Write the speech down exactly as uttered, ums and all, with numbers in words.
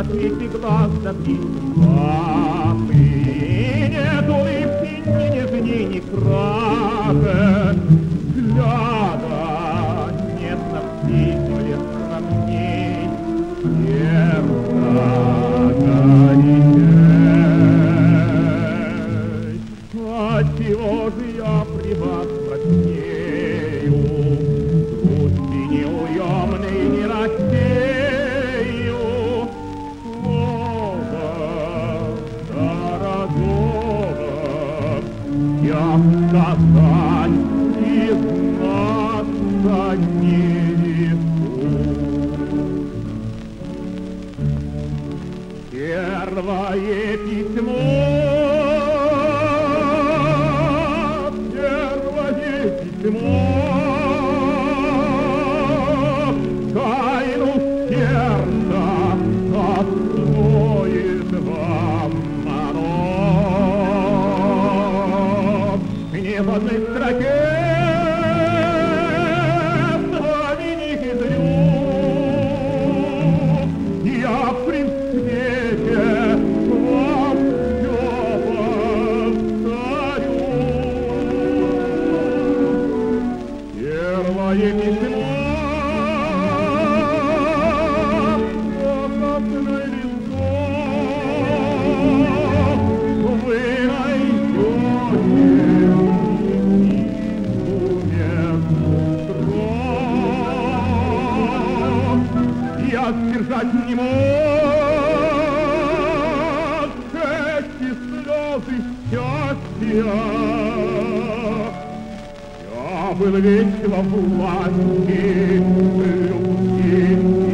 на свете глаз забить. Ах, и нет улыбки, ни нежней, ни краше. Взгляда нет на всей земле сравней. Сердце горячей. Отчего же я при вас краснею? Грусти неуемной не рассею. Слова дорогого я сказать и знаться не рискую. Первое письмо, первое письмо, тайну сердца откроет вам оно. Не в одной строке знаменитых изрю я при свете вам все повторю. Первое письмо красной листом вы найдете я сдержать не мог эти слезы счастья. Я был весь во власти любви.